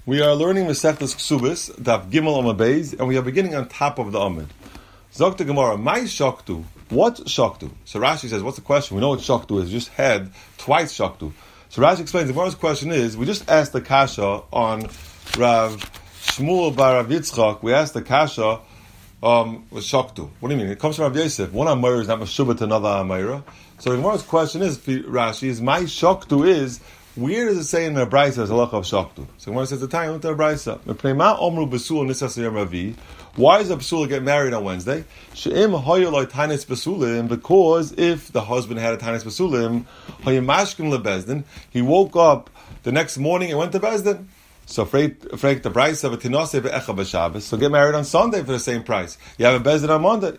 We are learning Masechtas Ksubis, Daf Gimel Amud Beis, and we are beginning on top of the Amud. Zok the Gemara, Mai Shaktu. What's Shaktu? So Rashi says, what's the question? We know what Shaktu is. We just had twice Shaktu. So Rashi explains, the Gemara's question is, we just asked the Kasha on Rav Shmuel bar Rav Yitzchak. We asked the Kasha with Shaktu. What do you mean? It comes from Rav Yosef. One Amayra is not Meshubah to another Amayra. So the Gemara's question is, Rashi, is Mai Shaktu is, where does it say in the Brisa as halacha of Shaktu? So when it says the time with the Brisa, why does a Basula get married on Wednesday? Because if the husband had a Tanis Basulim, he woke up the next morning and went to Bezdin. So the Brisa of a Tinase be'echa b'Shabbos. So get married on Sunday for the same price. You have a Bezdin on Monday.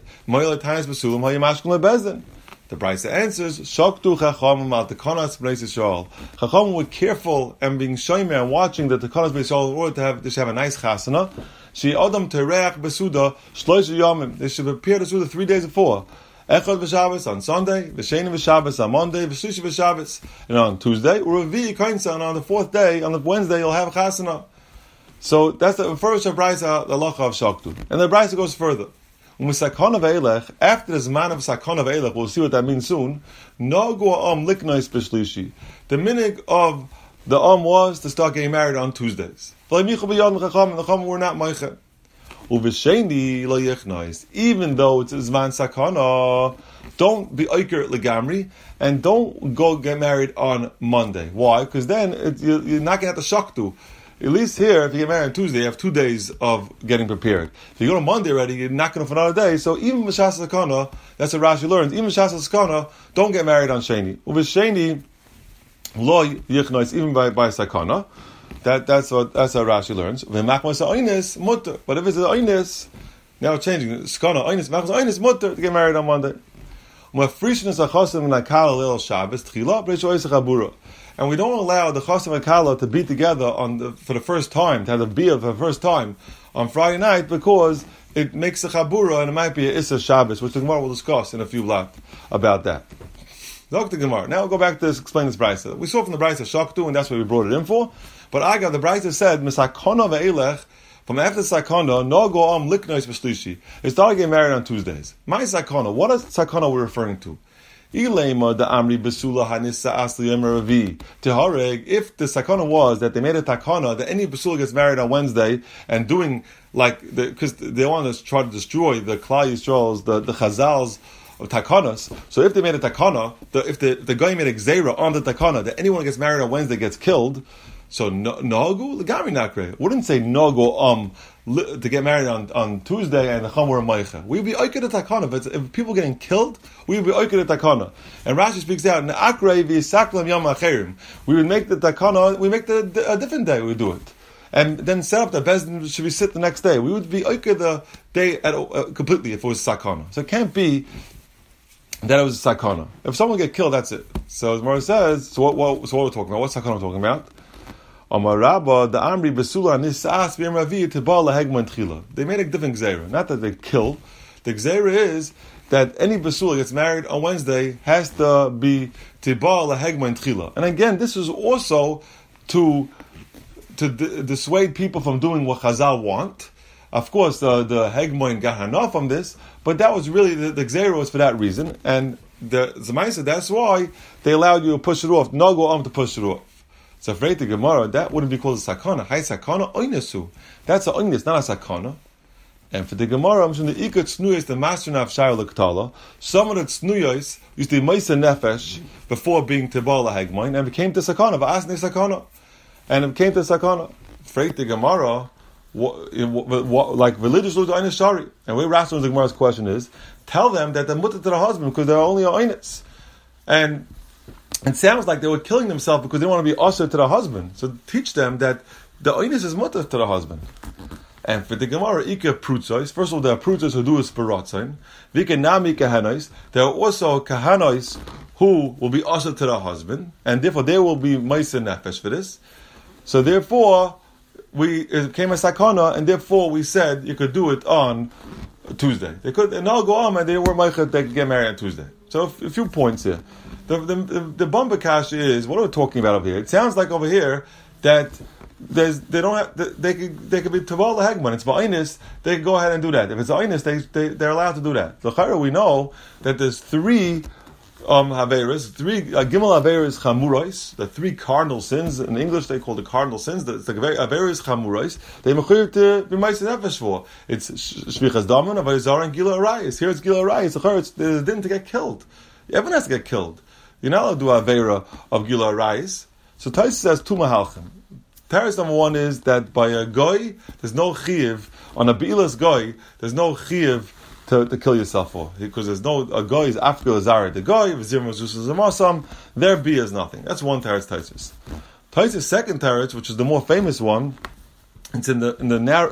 The Brisa answers, Shaktu Chachamim al Tekanas Bnei Yisrael. Chachamim were careful and being shomer and watching the Tekanas Bnei Yisrael in order to have a nice chasana. She Adam Tereach Besuda Shloisha Yomim. They should prepare the Suda 3 days before. Echad v'Shabbos on Sunday, v'Sheni v'Shabbos on Monday, v'Shlishi v'Shabbos and on Tuesday, U'Revi Kainsa, and on the fourth day, on the Wednesday, you'll have chasana. So that's the first Brisa, the halacha of Shaktu. And the Brisa goes further. After the Zman of Sakon of Eilech, we'll see what that means soon. No go liknois b'shlishi. The minig of the was to start getting married on Tuesdays. The Chacham were not meiche. Even though it's Zman Sakana, don't be oiker legamri and don't go get married on Monday. Why? Because then you're not going to have to shaktu. At least here, if you get married on Tuesday, you have 2 days of getting prepared. If you go on Monday already, you're not going to for another day. So even Mishas Sakana, that's what Rashi learns. Even Mishas Sakana, don't get married on Sheni. Sheni, lo yichnois, even by Sakana. That's what Rashi learns. But if it's an oines, now changing Sakana, oines mutter to get married on Monday. And we don't allow the Chasam and Kala to be together for the first time, to have the Bia for the first time on Friday night, because it makes a Chabura and it might be a Issa Shabbos, which the Gemara will discuss in a few lot about that. Dr. Gemara. Now we'll go back to explain this Brisa. We saw from the Brisa Shaktu, and that's what we brought it in for. But the Brisa said, Misakona ve'elech, from after Sakana, no go liknois b'shlishi. They started getting married on Tuesdays. My Sakana, what is Sakana we're referring to? If the sakana was that they made a takana that any basula gets married on Wednesday and doing because they want to try to destroy the Klal Yisrael's, the Chazal's of takanas. So if they made a takana, if the guy made a gzeira on the takana that anyone who gets married on Wednesday gets killed, so nagu legami nakre wouldn't say nagu to get married on Tuesday and the chamur meicha. We'd be oiked the takana. If people getting killed, we would be oiked the takana. And Rashi speaks out akre v'yisaklam yom acherim. We would make the takana. We make a different day. We do it, and then set up the bezdin should be sit the next day. We would be oiked the day completely if it was sakana. So it can't be that it was a sakana. If someone get killed, that's it. So as Mara says, so what we're talking about? What sakana we're talking about? Amarabba, the Amri Basula Nisas V'Yom Ravi Tibal LaHegman Tchila. They made a different gzeira. Not that they kill. The gzeira is that any Basula gets married on Wednesday has to be Tibal LaHegman Tchila. And again, this is also to dissuade people from doing what Chazal want. Of course, the Hegmoin got enough from this, but that was really the gzeira was for that reason. And the Zemaisa, that's why they allowed you to push it off. No go to push it off. So afraid the Gemara, that wouldn't be called a sakana. Hai sakana oinesu. That's a oines, not a sakana. And for the Gemara, the ikat snuyos, the master of shayla l'ktala, some of the snuyos used to be meisa nefesh before being tibala hagmoin, and became to sakana, v'asne sakana, and it became to sakana. Afraid the Gemara, like religious laws are oines shari. And where Rashi the Gemara's question is, tell them that they're mutter to the husband because they're only oines. And it sounds like they were killing themselves because they don't want to be usher to the husband. So teach them that the oinus is mutter to the husband. And for the Gemara, Ika Prutzos, first of all, there are Prutzos who do a Spiratzain. Vika Nami Kahanos, there are also Kahanos who will be usher to the husband, and therefore they will be Maisa Nefesh for this. So therefore, it came a Sakana, and therefore we said you could do it on Tuesday. They could, and all go on, and they were Meicha, they could get married on Tuesday. So a few points here. The bumper kash is, what are we talking about over here? It sounds like over here that they don't have, they could be Tibal Hegman. It's Ba'inus, they can go ahead and do that. If it's Ba'inus, they're allowed to do that. The we know that there's three Haveras, Gimel Haveras Chamurais, the three cardinal sins. In English, they call the cardinal sins. It's the Haveras Chamurais. They mechuyev to be ma'aser nefesh for. It's Shvichas Daman, Avodah Zarah, and Gila Arayis. Here it's Gila Arayis. It's the din to get killed. Everyone has to get killed. You're not allowed to do Havera of Gila Arayis. So Tais says two mahalchim. Teretz number one is that by a goy, there's no chiyuv on a beilas goy. There's no chiyuv to kill yourself for, because there's no a goy is after lazar the goy v'zir mazus zamasam. Their b is nothing. That's one teretz Taisus. Taisus' second teretz, which is the more famous one, it's in the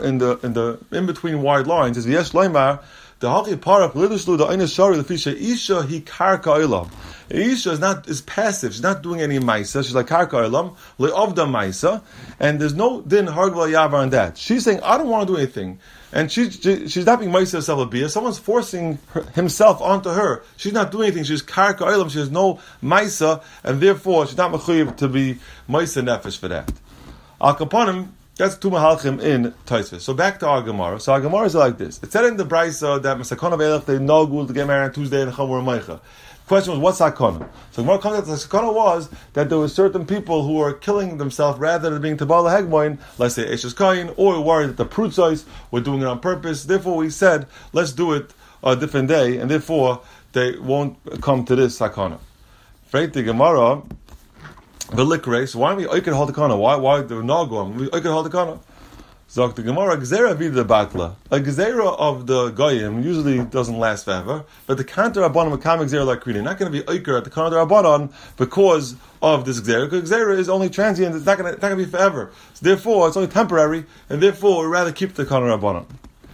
in between wide lines, is v'yesh leimar the haki parach liduslu the einish shari the fisha isha he karka olam. Isha is passive. She's not doing any maisa. She's like karka olam le'ovda maisa, and there's no din hargva yavar on that. She's saying, I don't want to do anything. And she's not being Maisa herself a bia. Someone's forcing himself onto her. She's not doing anything. She's karka olam. She has no Maisa, and therefore she's not mechuyev to be Maisa nefesh for that. Al kaponim, that's two mahalchim in Tosfos. So back to our Gemara. So our Gemara is like this. It said in the Brisa that Masakona Ve'elach they no good to get married on Tuesday and Chamur Meicha. The question was, what's Sakona? So Gemara comes out, the Sakona was that there were certain people who were killing themselves rather than being Tabal Hegmoin, let's say Eshes Kain, or worried that the Prutzos were doing it on purpose. Therefore we said, let's do it a different day, and therefore they won't come to this Sakona. Freit the Gemara, the Likre, so why don't we Oiked Haldakana? Why the Nagum? We Oiked Haldakana. Zok the Gemara, Gzera Vida Batla. A Gzera of the Goyim usually doesn't last forever, but the Kantar Rabbanon Makam Gzera like Kriyah. Not going to be Oiked at the Kantar Rabbanon because of this Gzera, because Gzera is only transient, it's not going to be forever. So therefore, it's only temporary, and therefore, we'd rather keep the Kantar Rabbanon.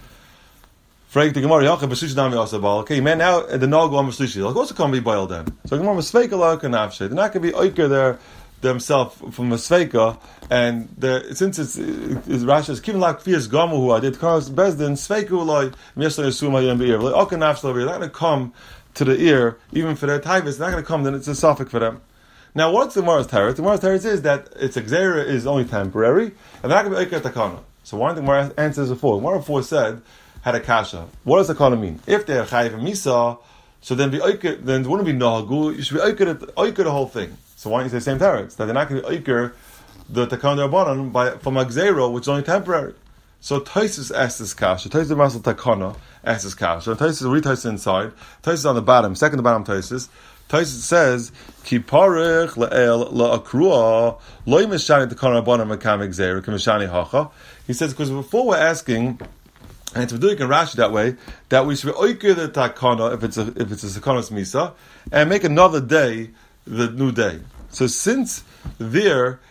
Freik the Gemara, Yachab B'Shlishi Nami Asabal. Okay, man, now the Nagu on B'Shlishi. Like, what's the Kan be boiled then? So the Gemara, Mesveika La Kanavshe. They're not going to be Oiked there themselves from a Sveika, and since it's Rasha's Kivin Lak Fias Gamu who I did Karnas Bezdin, Sveika Ulai, Miesla Yasuma Yem Be'ir. Like, okay, Nafshla Be'ir. They're not going to come to the ear, even for their Taivas. They're not going to come, then it's a suffix for them. Now, what's the Gemara's Teretz? The Gemara's Teretz is that its Xera is only temporary, and they're not going to be Oiked Takana. So why don't the Gemara answers before? The Gemara before said, had a kasha. What does Takana mean? If they're Chayiv and Misa, so then be Oiked, then it wouldn't be Nahagu, you should be Oiked the whole thing. So why don't you say same teretz? That they're not going to Oiked the Takana Rabbanon from a Gzero, which is only temporary. So Taisus asks this kasha. Taisus Masal Takana asks this kasha. Taisus read Taisus inside. Taisus on the bottom, second to bottom Taisus. Taisus says, Ki parich le'el la'akrua loy mishani Takana Rabbanon makam Gzero k'mishani hacha. He says, because before we're asking, and it's doing in Rashi that way, that we should be Oiked the Takana if it's a Sakanos Misa, and make another day the new day. So since they're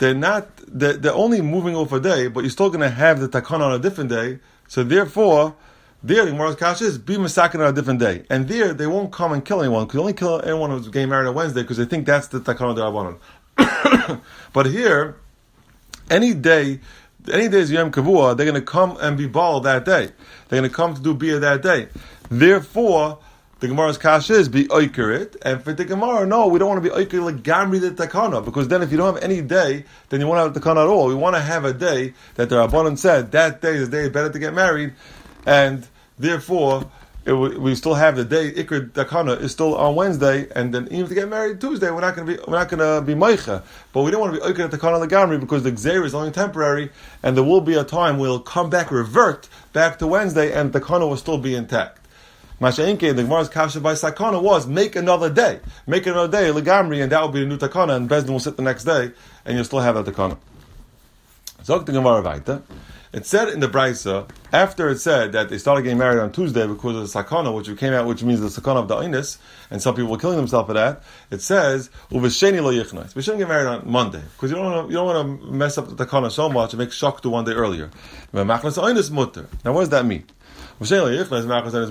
only moving over a day, but you're still going to have the takana on a different day. So therefore, the Gemara's kasha is be masakin on a different day, and they won't come and kill anyone. Because only kill anyone who's getting married on Wednesday because they think that's the takana d'Rabbanan. But here, any day is Yom Kavua, they're going to come and be ball that day. They're going to come to do bia that day. Therefore, the Gemara's kasha is be oiker it, and for the Gemara, no, we don't want to be oiker like gamri the takana, because then if you don't have any day, then you won't have the takana at all. We want to have a day that the Rabbanan said that day is the day better to get married, and therefore we still have the day ikr takana is still on Wednesday, and then even to get married Tuesday, we're not going to be meicha, but we don't want to be oiker the takana the gamri because the gzeir is only temporary, and there will be a time where it'll come back, revert back to Wednesday, and the takana will still be intact. Masha'inke, the Gemara's kasha by Sakana was make another day, legamri, and that will be a new takana, and Bezdin will sit the next day, and you'll still have that takana. Zok the Gemara Vaita. It said in the Brisa, after it said that they started getting married on Tuesday because of the Sakana, which means the Sakana of the Einis, and some people were killing themselves for that, it says, Uvesheni lo yichnas. We shouldn't get married on Monday, because you don't want to mess up the Takana so much and make shak to one day earlier. Now what does that mean? If it means the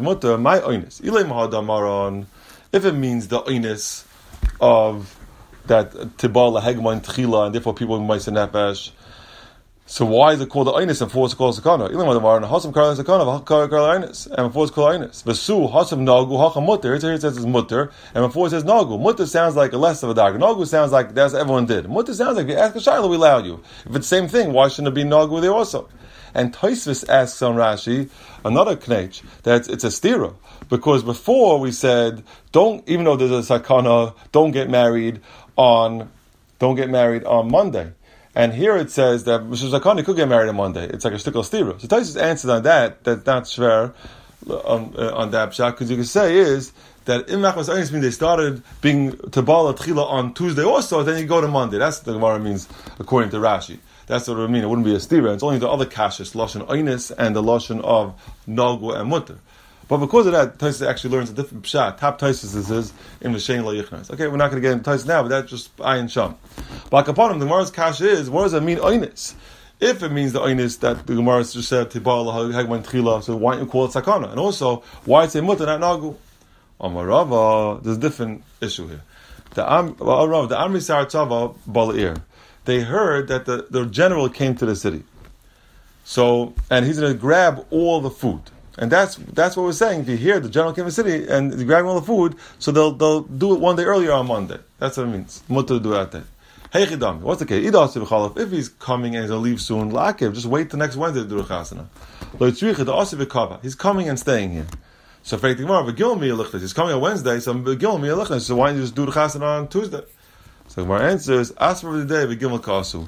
oinus of that tibal hegman tchila, and therefore people might say nefesh, So why is it called the Einis and before it's called Sakana? Even when the Mar and Hasam Karla Sakana, Karla Einis, and before it's called Einis. Vesu Hasam Nagu Hacham Mutter. Here it says it's Mutter, and before it says Nagu. Mutter sounds like a less of a dog. Nagu sounds like that's what everyone did. Mutter sounds like if you ask a Shiloh, we allow you. If it's the same thing, why shouldn't it be Nagu there also? And Tosfos asks on Rashi another knech that it's a stira, because before we said don't, even though there's a sakana, don't get married on Monday. And here it says that Mr. Zakani could get married on Monday. It's like a shtickle stira. So Tosfos answered on that's not shver on that pshat, because you can say is that in Machmas Einis means they started being Tabala Tchila on Tuesday also, then you go to Monday. That's what the Gemara means according to Rashi. That's what it would mean. It wouldn't be a stira. It's only the other kashas, Lashon Einis and the Lashon of Nagu and Mutter. But because of that, Tosfos actually learns a different pshat. Top Tosfos is in the Shein Lo Yichnas. Okay, we're not going to get into Tosfos now, but that's just Ayin Sham. But upon him, the Gemara's kasha is, what does it mean Einis? If it means the Einis that the Gemara just said, Tibal Hagman Tchila, so why don't you call it Sakana? And also, why say Mutter, not Nagu? Amarava, there's a different issue here. The Amri Saratzava Bal'ir. They heard that the general came to the city. So, and he's going to grab all the food. And that's what we're saying. If you hear the general came to the city and he's grabbing all the food, so they'll do it one day earlier on Monday. That's what it means. Mutter do that day. Hey Chidam, what's the case? If he's coming and he's going to leave soon, Lakev, just wait till next Wednesday to do the chasana. He's coming and staying here. So he's coming on Wednesday, so why don't you just do the chasana on Tuesday? So the Gemara answers, ask for the day of Gimel Kasu.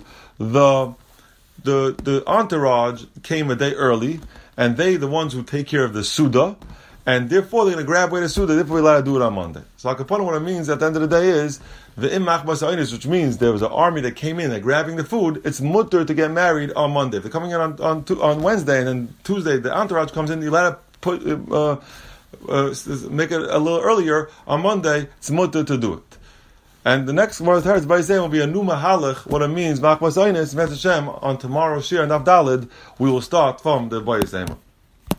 The entourage came a day early, and they the ones who take care of the Suda, and therefore they're going to grab away the Suda, therefore we're allowed to do it on Monday. So Akapan, what it means at the end of the day is, the Machmas Einis, which means there was an army that came in and grabbing the food, it's mutter to get married on Monday. If they're coming in on Wednesday, and then Tuesday the entourage comes in, you're allowed to make it a little earlier on Monday, it's mutter to do it. And the next word heard by saying will be a new mahalach. What it means, Machmas Einis, Hashem, on tomorrow's Shir and Avdalid, we will start from the Bayis Ema.